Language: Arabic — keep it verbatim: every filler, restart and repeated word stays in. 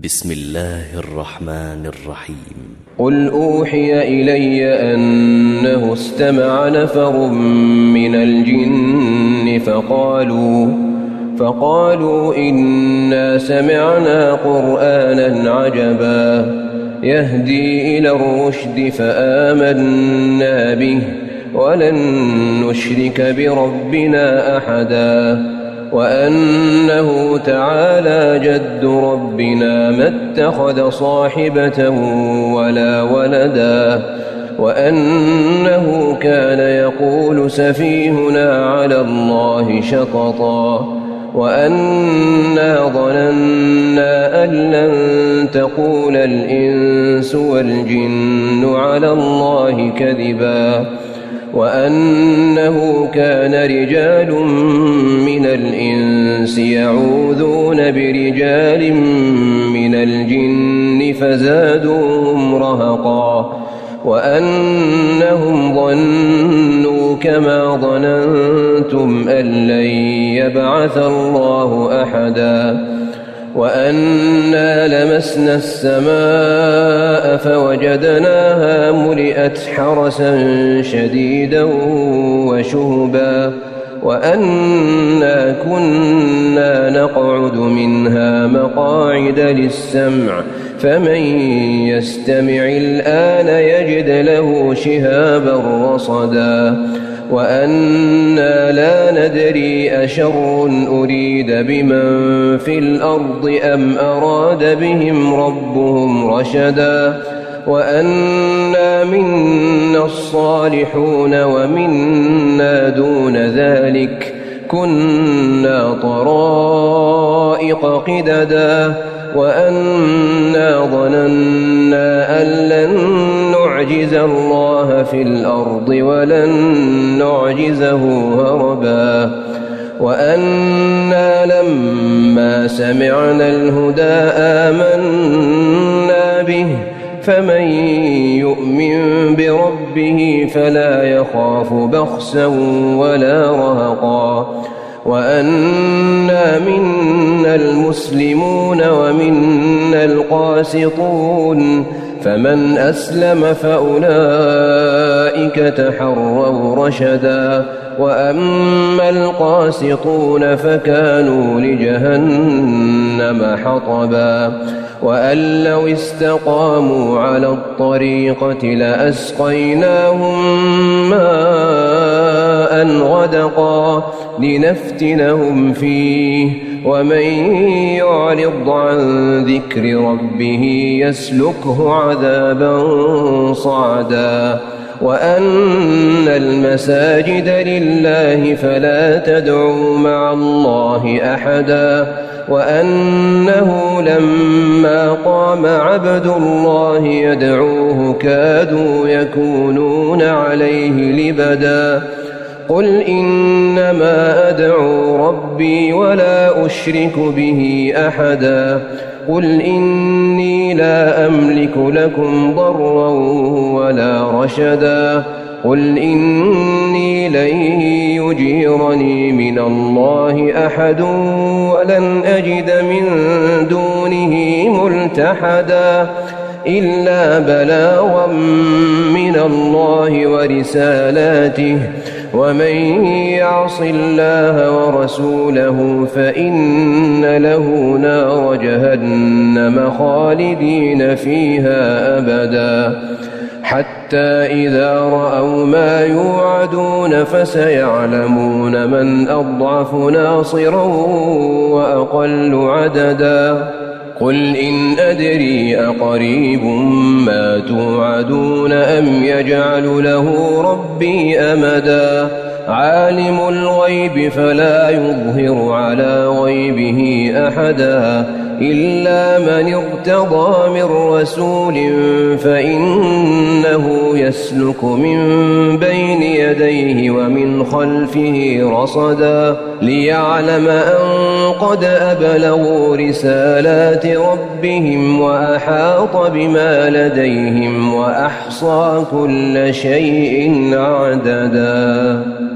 بسم الله الرحمن الرحيم قل أوحي إلي أنه استمع نفر من الجن فقالوا فقالوا إنا سمعنا قرآنا عجبا يهدي إلى الرشد فآمنا به ولن نشرك بربنا أحدا وأنه تعالى جد ربنا ما اتخذ صاحبة ولا ولدا وأنه كان يقول سفيهنا على الله شططا وأنا ظننا أن لن تقول الإنس والجن على الله كذبا وأنه كان رجال من الإنس يعوذون برجال من الجن فزادوهم رهقا وأنهم ظنوا كما ظننتم أن لن يبعث الله أحدا وأنا لمسنا السماء فوجدناها ملئت حرسا شديدا وشهبا وأنا كنا نقعد منها مقاعد للسمع فمن يستمع الآن يجد له شهابا رصدا وأنا لا ندري أشر أريد بمن في الأرض أم أراد بهم ربهم رشدا وأنا منا الصالحون ومنا دون ذلك كنا طرائق قددا وأنا ظننا أن لن نعجز الله في الأرض ولن نعجزه هربا وأنا لما سمعنا الهدى آمنا به فمن يؤمن بربه فلا يخاف بخسا ولا رهقا وأنا منا المسلمون ومنا القاسطون فمن أسلم فأولئك تحروا رشدا وأما القاسطون فكانوا لجهنم حطبا وأن لو استقاموا على الطريقة لأسقيناهم ماء غدقا لنفتنهم فيه ومن يعرض عن ذكر ربه يسلكه عذابا صعدا وأن المساجد لله فلا تدعوا مع الله أحدا وأنه لما قام عبد الله يدعوه كادوا يكونون عليه لبدا قل إنما أدعو ربي ولا أشرك به أحدا قل إني لا أملك لكم ضرا ولا رشدا قل إني لن يجيرني من الله أحد ولن أجد من دونه ملتحدا إلا بلاغا من الله ورسالاته ومن يعص الله ورسوله فإن له نار جهنم خالدين فيها أبدا حتى إذا رأوا ما يوعدون فسيعلمون من أضعف ناصرا وأقل عددا قل إن أدري أقريب ما توعدون أم يجعل له ربي أمدا عالم الغيب فلا يظهر على غيبه أحدا إلا من ارتضى من رسول فإنه يسلك من بين يديه ومن خلفه رصدا ليعلم أن قد أبلغوا رسالات ربهم وأحاط بما لديهم وأحصى كل شيء عددا.